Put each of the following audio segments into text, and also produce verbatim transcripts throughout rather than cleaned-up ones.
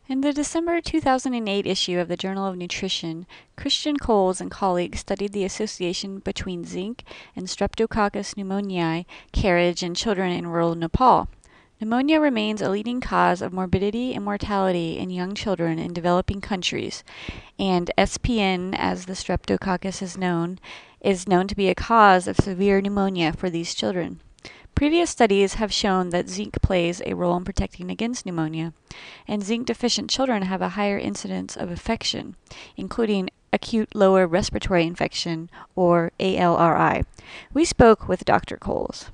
In the December two thousand eight issue of the Journal of Nutrition, Christian Coles and colleagues studied the association between zinc and Streptococcus pneumoniae carriage in children in rural Nepal. Pneumonia remains a leading cause of morbidity and mortality in young children in developing countries, and S P N, as the Streptococcus is known, is known to be a cause of severe pneumonia for these children. Previous studies have shown that zinc plays a role in protecting against pneumonia, and zinc-deficient children have a higher incidence of infection, including acute lower respiratory infection, or A L R I. We spoke with Doctor Coles.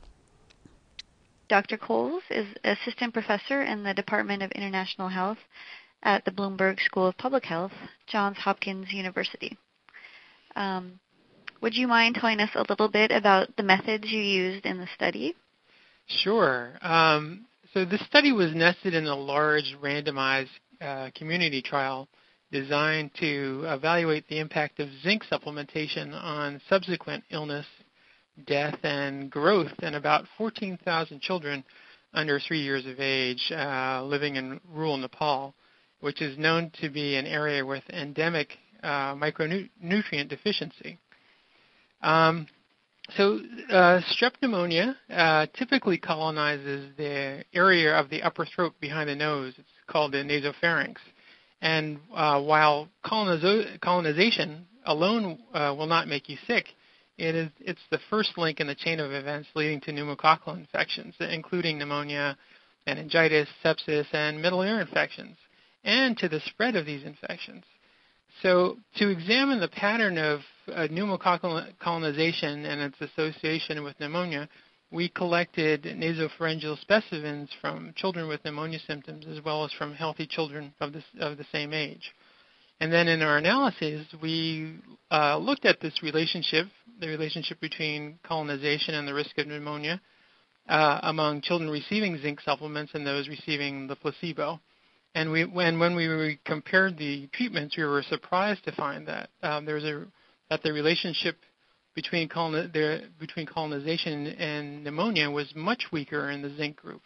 Doctor Coles is Assistant Professor in the Department of International Health at the Bloomberg School of Public Health, Johns Hopkins University. Um, would you mind telling us a little bit about the methods you used in the study? Sure. Um, so this study was nested in a large randomized uh, community trial designed to evaluate the impact of zinc supplementation on subsequent illness, death, and growth in about fourteen thousand children under three years of age uh, living in rural Nepal, which is known to be an area with endemic uh, micronutrient deficiency. Um, so uh, strep pneumonia uh, typically colonizes the area of the upper throat behind the nose. It's called the nasopharynx. And uh, while colonizo- colonization alone uh, will not make you sick, It is, it's the first link in the chain of events leading to pneumococcal infections, including pneumonia, meningitis, sepsis, and middle ear infections, and to the spread of these infections. So to examine the pattern of uh, pneumococcal colonization and its association with pneumonia, we collected nasopharyngeal specimens from children with pneumonia symptoms as well as from healthy children of, this, of the same age. And then in our analysis, we uh, looked at this relationship, the relationship between colonization and the risk of pneumonia uh, among children receiving zinc supplements and those receiving the placebo. And we, when, when we compared the treatments, we were surprised to find that um, there was a that the relationship between, coloni- the, between colonization and pneumonia was much weaker in the zinc group.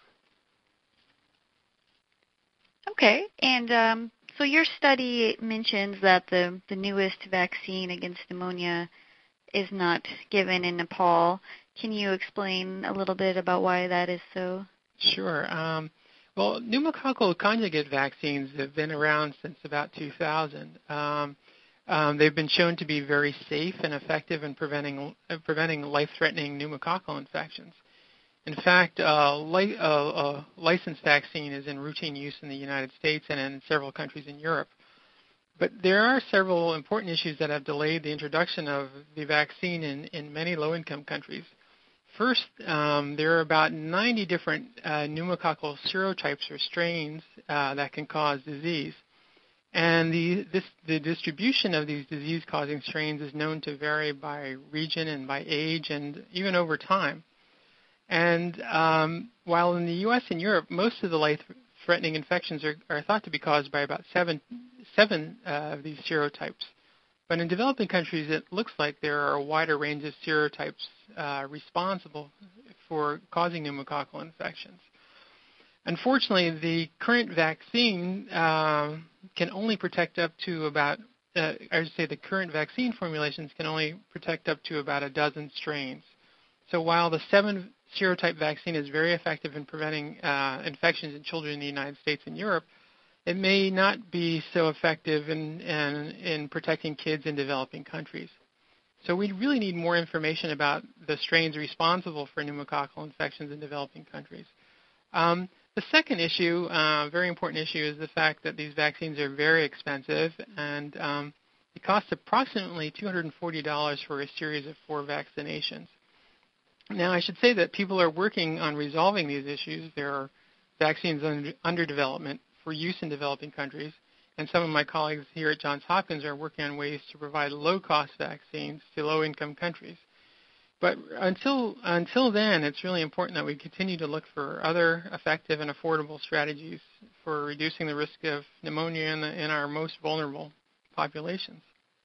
Okay, and um, so your study mentions that the, the newest vaccine against pneumonia is not given in Nepal. Can you explain a little bit about why that is so? Sure. Um, well, pneumococcal conjugate vaccines have been around since about two thousand. Um, um, they've been shown to be very safe and effective in preventing uh, preventing life-threatening pneumococcal infections. In fact, uh, li- uh, a licensed vaccine is in routine use in the United States and in several countries in Europe. But there are several important issues that have delayed the introduction of the vaccine in, in many low-income countries. First, um, there are about ninety different uh, pneumococcal serotypes or strains uh, that can cause disease. And the, this, the distribution of these disease-causing strains is known to vary by region and by age and even over time. And um, while in the U S and Europe, most of the life-threatening infections are, are thought to be caused by about seven, seven uh, of these serotypes. But in developing countries, it looks like there are a wider range of serotypes uh, responsible for causing pneumococcal infections. Unfortunately, the current vaccine uh, can only protect up to about, uh, I should say the current vaccine formulations can only protect up to about a dozen strains. So while the seven serotype vaccine is very effective in preventing uh, infections in children in the United States and Europe, it may not be so effective in, in, in protecting kids in developing countries. So we really need more information about the strains responsible for pneumococcal infections in developing countries. Um, the second issue, uh, very important issue, is the fact that these vaccines are very expensive, and um, it costs approximately two hundred forty dollars for a series of four vaccinations. Now, I should say that people are working on resolving these issues. There are vaccines under, under development for use in developing countries, and some of my colleagues here at Johns Hopkins are working on ways to provide low-cost vaccines to low-income countries. But until until then, it's really important that we continue to look for other effective and affordable strategies for reducing the risk of pneumonia in, the, in our most vulnerable populations.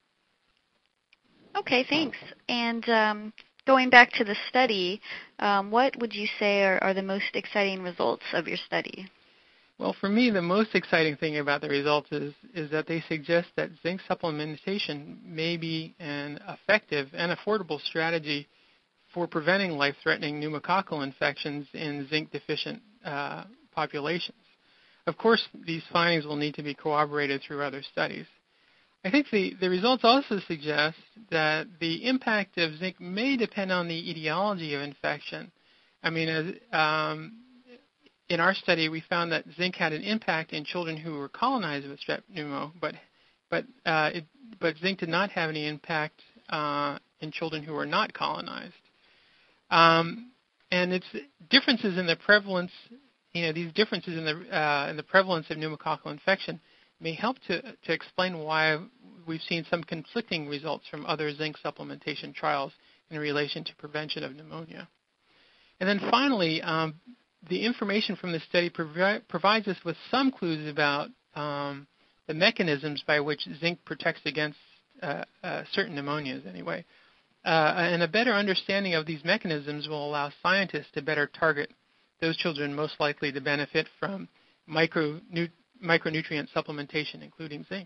Okay, thanks. And um, going back to the study, um, what would you say are, are the most exciting results of your study? Well, for me, the most exciting thing about the results is, is that they suggest that zinc supplementation may be an effective and affordable strategy for preventing life-threatening pneumococcal infections in zinc-deficient uh, populations. Of course, these findings will need to be corroborated through other studies. I think the, the results also suggest that the impact of zinc may depend on the etiology of infection. I mean, as, um, in our study, we found that zinc had an impact in children who were colonized with strep pneumo, but but uh, it, but zinc did not have any impact uh, in children who were not colonized. Um, and it's differences in the prevalence, you know, these differences in the uh, in the prevalence of pneumococcal infection may help to to explain why we've seen some conflicting results from other zinc supplementation trials in relation to prevention of pneumonia. And then finally, um, the information from the study provi- provides us with some clues about um, the mechanisms by which zinc protects against uh, uh, certain pneumonias anyway. Uh, and a better understanding of these mechanisms will allow scientists to better target those children most likely to benefit from micro, nu- micronutrient supplementation, including zinc.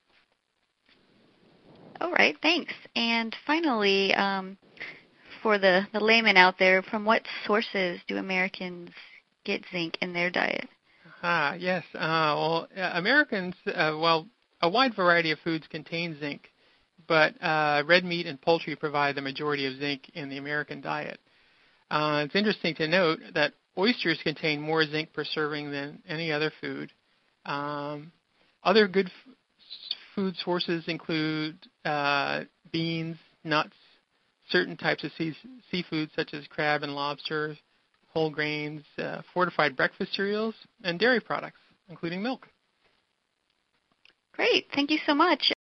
All right, thanks. And finally, um, for the, the layman out there, from what sources do Americans get zinc in their diet? Ah, yes. Uh, well, uh, Americans, uh, well, a wide variety of foods contain zinc, but uh, red meat and poultry provide the majority of zinc in the American diet. Uh, it's interesting to note that oysters contain more zinc per serving than any other food. Um, other good f- food sources include uh, beans, nuts, certain types of sea- seafood such as crab and lobster, whole grains, uh, fortified breakfast cereals, and dairy products, including milk. Great. Thank you so much.